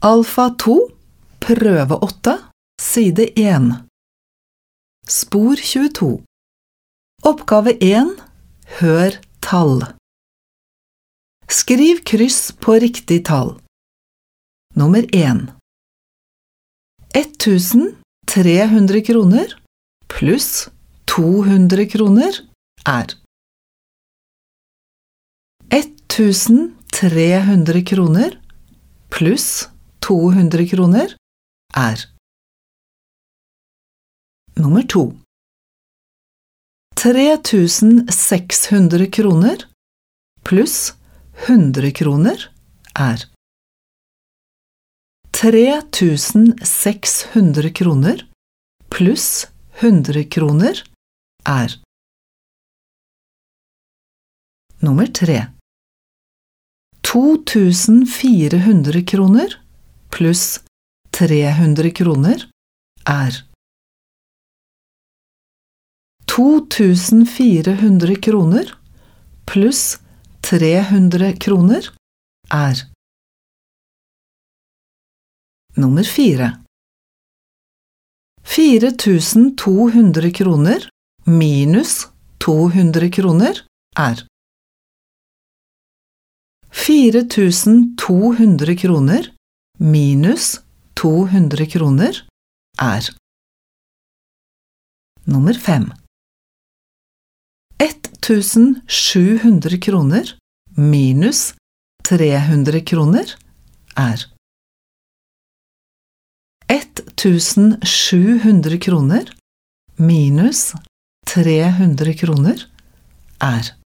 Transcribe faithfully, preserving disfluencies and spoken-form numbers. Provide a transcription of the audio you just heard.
Alfa to, prøve åtte, side én. Spor tjueto. Oppgave én, hør tall. Skriv kryss på riktig tall. Nummer én. ett tusen tre hundre kroner pluss to hundre kroner er. ett tusen tre hundre kroner pluss to hundre kroner er. Nummer to. tre tusen seks hundre kroner pluss hundre kroner er. tre tusen seks hundre kroner pluss hundre kroner er. Nummer tre. to tusen fire hundre kroner pluss tre hundre kroner er. to tusen fire hundre kroner pluss tre hundre kroner er. Nummer fire. fire tusen to hundre kroner minus to hundre kroner er. fire tusen to hundre kroner minus to hundre kroner er. Nummer fem. ett tusen sju hundre kroner minus tre hundre kroner er. ett tusen sju hundre kroner minus tre hundre kroner er.